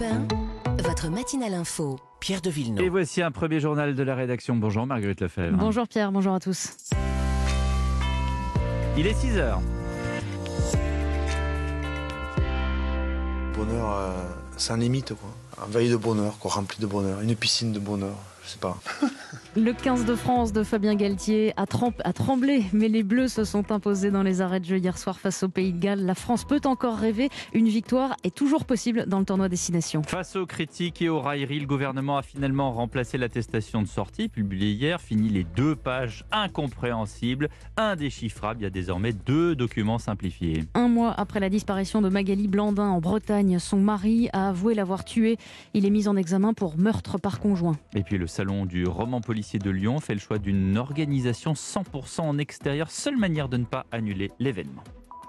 Europe 1, votre matinale info. Pierre de Villeneuve. Et voici un premier journal de la rédaction. Bonjour Marguerite Lefebvre. Bonjour Pierre, bonjour à tous. Il est 6h. Bonheur sans limite, quoi. Un veille de bonheur, quoi, rempli de bonheur. Une piscine de bonheur, je sais pas. Le 15 de France de Fabien Galtier a tremblé, mais les Bleus se sont imposés dans les arrêts de jeu hier soir face au Pays de Galles. La France peut encore rêver. Une victoire est toujours possible dans le tournoi Destination. Face aux critiques et aux railleries, le gouvernement a finalement remplacé l'attestation de sortie publiée hier. Fini les 2 pages incompréhensibles, indéchiffrables. Il y a désormais 2 documents simplifiés. Un mois après la disparition de Magali Blandin en Bretagne, son mari a avoué l'avoir tuée. Il est mis en examen pour meurtre par conjoint. Et puis le salon du roman policier de Lyon fait le choix d'une organisation 100% en extérieur. Seule manière de ne pas annuler l'événement.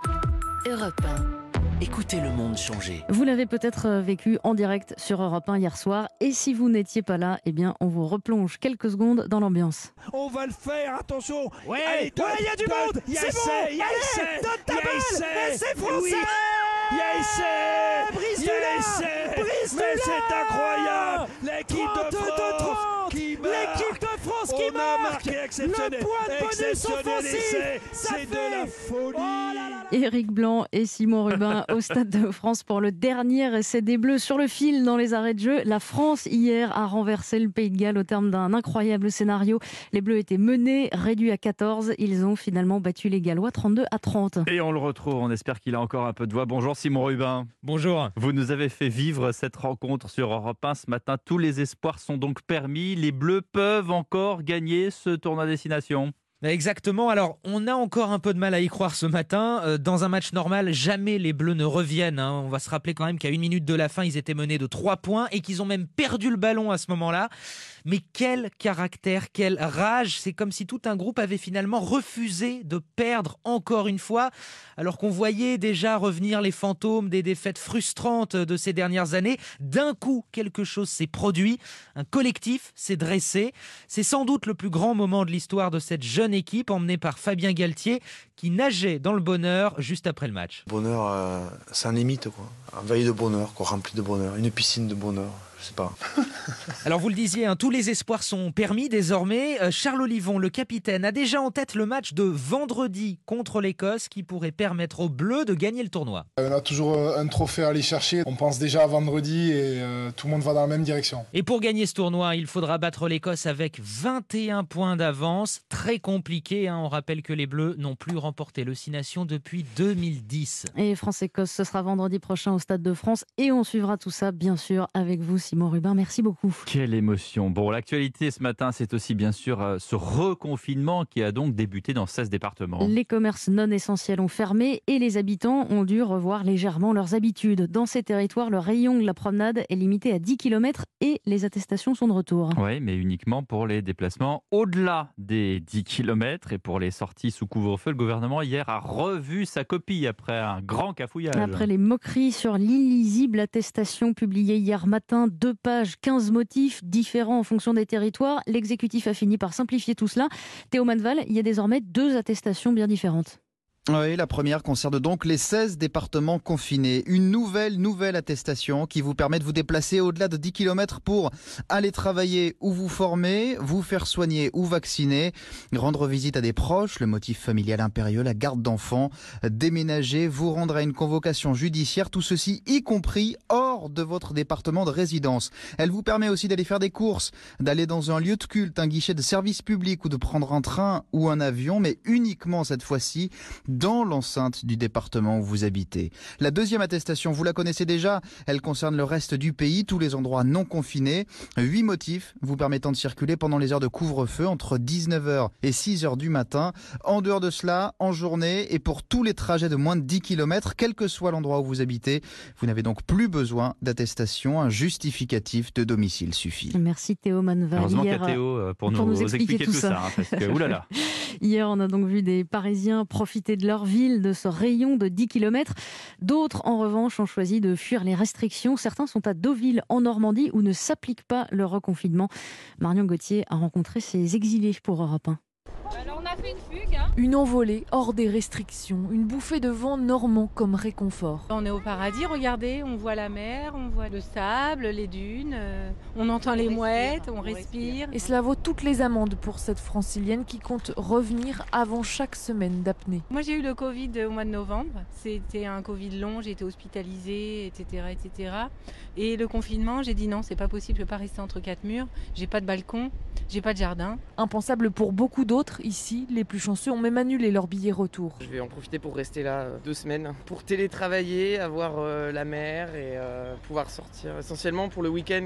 Europe 1. Écoutez le monde changer. Vous l'avez peut-être vécu en direct sur Europe 1 hier soir. Et si vous n'étiez pas là, eh bien, on vous replonge quelques secondes dans l'ambiance. On va le faire, attention. Ouais, allez, il y a du monde. C'est bon. Il y a essai. Donne ta balle. C'est français. Il y a essai. Brise-tu-la. Mais c'est incroyable. L'équipe de France qui marque. L'équipe de France qui marque. On a marqué exceptionnel. Le point de bonus offensif. C'est de la folie. Éric Blanc et Simon Rubin au Stade de France pour le dernier essai des Bleus sur le fil dans les arrêts de jeu. La France, hier, a renversé le Pays de Galles au terme d'un incroyable scénario. Les Bleus étaient menés, réduits à 14. Ils ont finalement battu les Gallois 32-30. Et on le retrouve, on espère qu'il a encore un peu de voix. Bonjour Simon Rubin. Bonjour. Vous nous avez fait vivre cette rencontre sur Europe 1 ce matin. Tous les espoirs sont donc permis. Les Bleus peuvent encore gagner ce tournoi Destination. Exactement, alors on a encore un peu de mal à y croire ce matin. Dans un match normal, jamais les Bleus ne reviennent. On va se rappeler quand même qu'à 1 minute de la fin, ils étaient menés de 3 points et qu'ils ont même perdu le ballon à ce moment-là. Mais quel caractère, quelle rage. C'est comme si tout un groupe avait finalement refusé de perdre encore une fois, alors qu'on voyait déjà revenir les fantômes des défaites frustrantes de ces dernières années. D'un coup, quelque chose s'est produit. Un collectif s'est dressé. C'est sans doute le plus grand moment de l'histoire de cette jeune équipe emmenée par Fabien Galtier qui nageait dans le bonheur juste après le match. Bonheur sans limite, quoi. Un veille de bonheur, quoi, rempli de bonheur. Une piscine de bonheur, je sais pas. Alors vous le disiez, tous les espoirs sont permis désormais. Charles Olivon, le capitaine, a déjà en tête le match de vendredi contre l'Écosse qui pourrait permettre aux Bleus de gagner le tournoi. On a toujours un trophée à aller chercher. On pense déjà à vendredi et tout le monde va dans la même direction. Et pour gagner ce tournoi, il faudra battre l'Écosse avec 21 points d'avance. Très compliqué, On rappelle que les Bleus n'ont plus remporté le 6 Nations depuis 2010. Et France-Écosse, ce sera vendredi prochain au Stade de France. Et on suivra tout ça, bien sûr, avec vous, Simon Rubin. Merci beaucoup. Quelle émotion. Bon, l'actualité ce matin, c'est aussi bien sûr ce reconfinement qui a donc débuté dans 16 départements. Les commerces non essentiels ont fermé et les habitants ont dû revoir légèrement leurs habitudes. Dans ces territoires, le rayon de la promenade est limité à 10 km et les attestations sont de retour. Oui, mais uniquement pour les déplacements au-delà des 10 km et pour les sorties sous couvre-feu. Le gouvernement hier a revu sa copie après un grand cafouillage. Après les moqueries sur l'illisible attestation publiée hier matin, 2 pages, 15 motifs différents en fonction des territoires, l'exécutif a fini par simplifier tout cela. Théo Manval, il y a désormais 2 attestations bien différentes. Oui, la première concerne donc les 16 départements confinés. Une nouvelle attestation qui vous permet de vous déplacer au-delà de 10 km pour aller travailler ou vous former, vous faire soigner ou vacciner, rendre visite à des proches, le motif familial impérieux, la garde d'enfants, déménager, vous rendre à une convocation judiciaire, tout ceci y compris hors de votre département de résidence. Elle vous permet aussi d'aller faire des courses, d'aller dans un lieu de culte, un guichet de service public ou de prendre un train ou un avion, mais uniquement cette fois-ci dans l'enceinte du département où vous habitez. La deuxième attestation, vous la connaissez déjà, elle concerne le reste du pays, tous les endroits non confinés. 8 motifs vous permettant de circuler pendant les heures de couvre-feu entre 19h et 6h du matin. En dehors de cela, en journée et pour tous les trajets de moins de 10 km, quel que soit l'endroit où vous habitez, vous n'avez donc plus besoin d'attestation, un justificatif de domicile suffit. Merci Théo Manval. Heureusement qu'il y a Théo pour nous expliquer tout ça. Parce que, oulala. Hier, on a donc vu des Parisiens profiter de leur ville, de ce rayon de 10 km. D'autres, en revanche, ont choisi de fuir les restrictions. Certains sont à Deauville, en Normandie, où ne s'applique pas le reconfinement. Marion Gauthier a rencontré ces exilés pour Europe 1. Alors, on a fait une fugue, Une envolée hors des restrictions, une bouffée de vent normand comme réconfort. On est au paradis, regardez, on voit la mer, on voit le sable, les dunes, on entend les mouettes, on respire. Et cela vaut toutes les amendes pour cette francilienne qui compte revenir avant chaque semaine d'apnée. Moi j'ai eu le Covid au mois de novembre, c'était un Covid long, j'ai été hospitalisée, etc. Et le confinement, j'ai dit non, c'est pas possible, je ne peux pas rester entre quatre murs, j'ai pas de balcon, j'ai pas de jardin. Impensable pour beaucoup d'autres, ici, les plus chanceux ont même annulé leur billet retour. Je vais en profiter pour rester là 2 semaines, pour télétravailler, avoir la mer et pouvoir sortir essentiellement pour le week-end.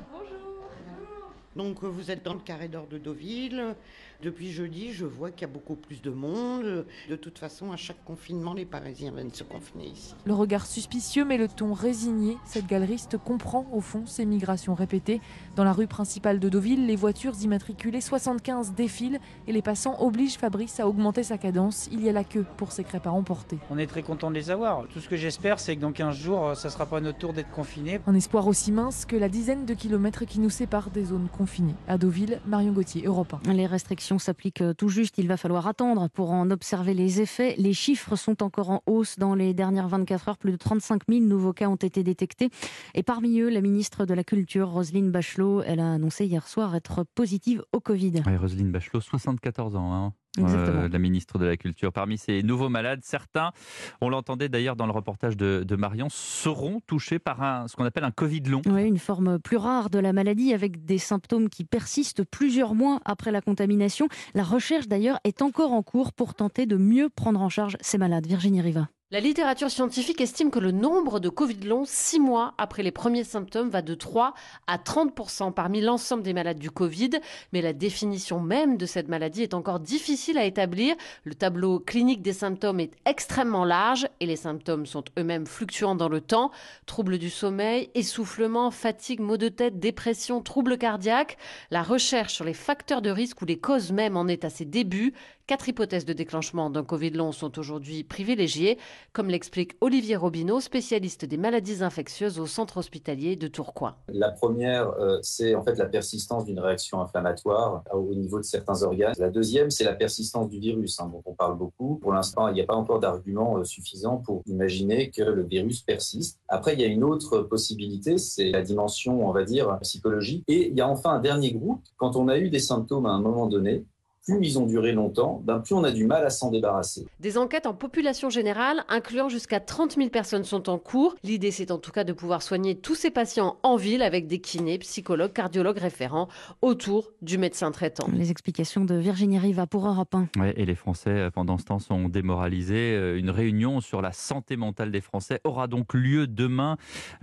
Donc vous êtes dans le carré d'or de Deauville. Depuis jeudi, je vois qu'il y a beaucoup plus de monde. De toute façon, à chaque confinement, les Parisiens viennent se confiner ici. Le regard suspicieux mais le ton résigné, cette galeriste comprend au fond ces migrations répétées. Dans la rue principale de Deauville, les voitures immatriculées 75 défilent et les passants obligent Fabrice à augmenter sa cadence. Il y a la queue pour ces crêpes à emporter. On est très content de les avoir. Tout ce que j'espère, c'est que dans 15 jours, ça ne sera pas notre tour d'être confinés. Un espoir aussi mince que la dizaine de kilomètres qui nous séparent des zones confinées. À Deauville, Marion Gauthier, Europe 1. Les restrictions s'appliquent tout juste. Il va falloir attendre pour en observer les effets. Les chiffres sont encore en hausse. Dans les dernières 24 heures, plus de 35 000 nouveaux cas ont été détectés. Et parmi eux, la ministre de la Culture, Roselyne Bachelot, elle a annoncé hier soir être positive au Covid. Oui, Roselyne Bachelot, 74 ans. Hein. La ministre de la Culture. Parmi ces nouveaux malades, certains, on l'entendait d'ailleurs dans le reportage de Marion, seront touchés par ce qu'on appelle un Covid long. Oui, une forme plus rare de la maladie avec des symptômes qui persistent plusieurs mois après la contamination. La recherche d'ailleurs est encore en cours pour tenter de mieux prendre en charge ces malades. Virginie Riva. La littérature scientifique estime que le nombre de Covid longs 6 mois après les premiers symptômes va de 3 à 30% parmi l'ensemble des malades du Covid. Mais la définition même de cette maladie est encore difficile à établir. Le tableau clinique des symptômes est extrêmement large et les symptômes sont eux-mêmes fluctuants dans le temps. Troubles du sommeil, essoufflement, fatigue, maux de tête, dépression, troubles cardiaques. La recherche sur les facteurs de risque ou les causes même en est à ses débuts. 4 hypothèses de déclenchement d'un Covid long sont aujourd'hui privilégiées, comme l'explique Olivier Robineau, spécialiste des maladies infectieuses au centre hospitalier de Tourcoing. La première, c'est en fait la persistance d'une réaction inflammatoire au niveau de certains organes. La deuxième, c'est la persistance du virus, dont on parle beaucoup. Pour l'instant, il n'y a pas encore d'argument suffisant pour imaginer que le virus persiste. Après, il y a une autre possibilité, c'est la dimension, on va dire, psychologique. Et il y a enfin un dernier groupe. Quand on a eu des symptômes à un moment donné, plus ils ont duré longtemps, plus on a du mal à s'en débarrasser. Des enquêtes en population générale, incluant jusqu'à 30 000 personnes, sont en cours. L'idée, c'est en tout cas de pouvoir soigner tous ces patients en ville avec des kinés, psychologues, cardiologues référents autour du médecin traitant. Les explications de Virginie Riva pour Europe 1. Ouais, et les Français, pendant ce temps, sont démoralisés. Une réunion sur la santé mentale des Français aura donc lieu demain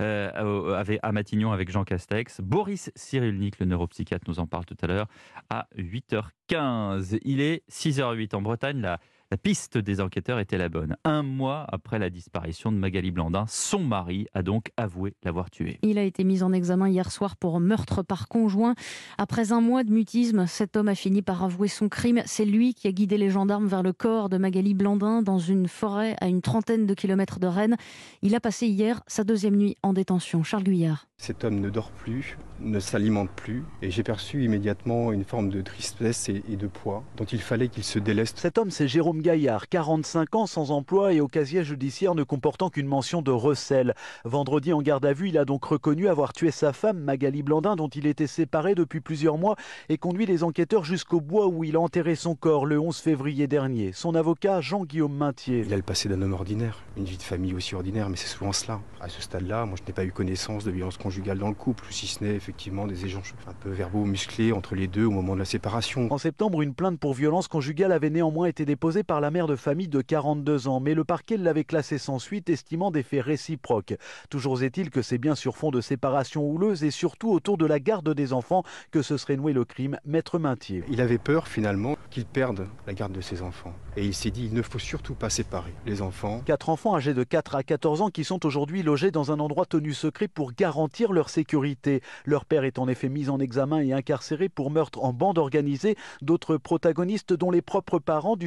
à Matignon avec Jean Castex. Boris Cyrulnik, le neuropsychiatre, nous en parle tout à l'heure à 8h15. Il est 6h08 en Bretagne. La piste des enquêteurs était la bonne. 1 mois après la disparition de Magali Blandin, son mari a donc avoué l'avoir tuée. Il a été mis en examen hier soir pour meurtre par conjoint. Après 1 mois de mutisme, cet homme a fini par avouer son crime. C'est lui qui a guidé les gendarmes vers le corps de Magali Blandin dans une forêt à une trentaine de kilomètres de Rennes. Il a passé hier sa 2e nuit en détention. Charles Guyard. Cet homme ne dort plus, ne s'alimente plus et j'ai perçu immédiatement une forme de tristesse et de poids dont il fallait qu'il se déleste. Cet homme, c'est Jérôme Gaillard, 45 ans, sans emploi et au casier judiciaire ne comportant qu'une mention de recel. Vendredi en garde à vue, il a donc reconnu avoir tué sa femme Magali Blandin dont il était séparé depuis plusieurs mois et conduit les enquêteurs jusqu'au bois où il a enterré son corps le 11 février dernier. Son avocat, Jean-Guillaume Maintier. Il a le passé d'un homme ordinaire, une vie de famille aussi ordinaire, mais c'est souvent cela. À ce stade-là, moi je n'ai pas eu connaissance de violence conjugale dans le couple, si ce n'est effectivement des échanges un peu verbaux musclés entre les deux au moment de la séparation. En septembre, une plainte pour violence conjugale avait néanmoins été déposée par la mère de famille de 42 ans, mais le parquet l'avait classée sans suite, estimant des faits réciproques. Toujours est-il que c'est bien sur fond de séparation houleuse et surtout autour de la garde des enfants que se serait noué le crime, maître Maintier. Il avait peur finalement qu'il perde la garde de ses enfants. Et il s'est dit, il ne faut surtout pas séparer les enfants. 4 enfants âgés de 4 à 14 ans qui sont aujourd'hui logés dans un endroit tenu secret pour garantir leur sécurité. Leur père est en effet mis en examen et incarcéré pour meurtre en bande organisée. D'autres protagonistes, dont les propres parents du suspect,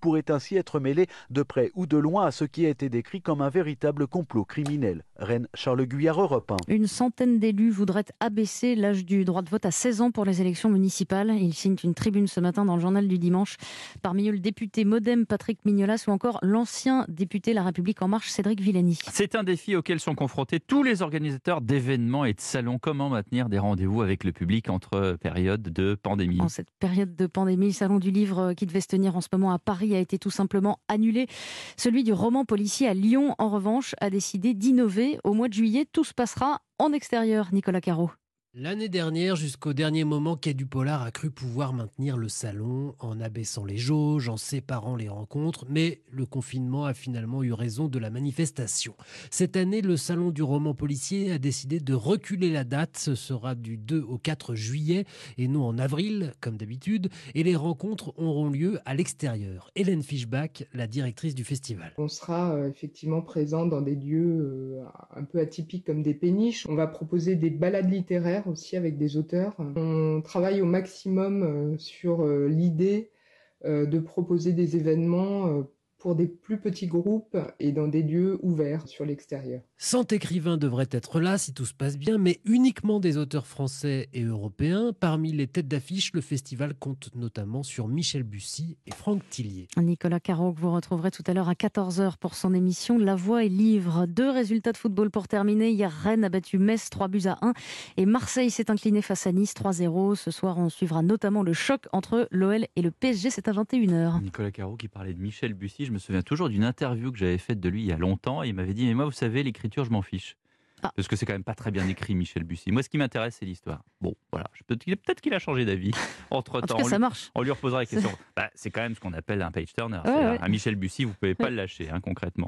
pourrait ainsi être mêlé de près ou de loin à ce qui a été décrit comme un véritable complot criminel. Rennes, Charles Guyard, Europe 1. Une centaine d'élus voudraient abaisser l'âge du droit de vote à 16 ans pour les élections municipales. Ils signent une tribune ce matin dans le journal du dimanche. Parmi eux, le député Modem Patrick Mignolas ou encore l'ancien député La République En Marche Cédric Villani. C'est un défi auquel sont confrontés tous les organisateurs d'événements et de salons. Comment maintenir des rendez-vous avec le public entre périodes de pandémie ? En cette période de pandémie, le salon du livre qui devait se tenir en ce moment à Paris a été tout simplement annulé. Celui du roman policier à Lyon, en revanche, a décidé d'innover. Au mois de juillet, tout se passera en extérieur. Nicolas Caro. L'année dernière, jusqu'au dernier moment, Quai du Polar a cru pouvoir maintenir le salon en abaissant les jauges, en séparant les rencontres, mais le confinement a finalement eu raison de la manifestation. Cette année, le salon du roman policier a décidé de reculer la date. Ce sera du 2 au 4 juillet et non en avril, comme d'habitude, et les rencontres auront lieu à l'extérieur. Hélène Fischbach, la directrice du festival. On sera effectivement présent dans des lieux un peu atypiques comme des péniches. On va proposer des balades littéraires aussi avec des auteurs. On travaille au maximum sur l'idée de proposer des événements pour des plus petits groupes et dans des lieux ouverts sur l'extérieur. 100 écrivains devraient être là si tout se passe bien, mais uniquement des auteurs français et européens. Parmi les têtes d'affiche, le festival compte notamment sur Michel Bussy et Franck Tillier. Nicolas Caro, que vous retrouverez tout à l'heure à 14h pour son émission La Voix et Livre. 2 résultats de football pour terminer. Hier, Rennes a battu Metz 3-1 et Marseille s'est incliné face à Nice 3-0. Ce soir, on suivra notamment le choc entre l'OL et le PSG. C'est à 21h. Nicolas Caro qui parlait de Michel Bussy. Je me souviens toujours d'une interview que j'avais faite de lui il y a longtemps. Et il m'avait dit, mais moi, vous savez, l'écriture, je m'en fiche. Parce que c'est quand même pas très bien écrit, Michel Bussy. Moi, ce qui m'intéresse, c'est l'histoire. Bon, voilà. Peut-être qu'il a changé d'avis entre-temps. En tout cas, ça marche. On lui reposera la question. C'est quand même ce qu'on appelle un page-turner. Un Michel Bussy, vous pouvez pas le lâcher, concrètement.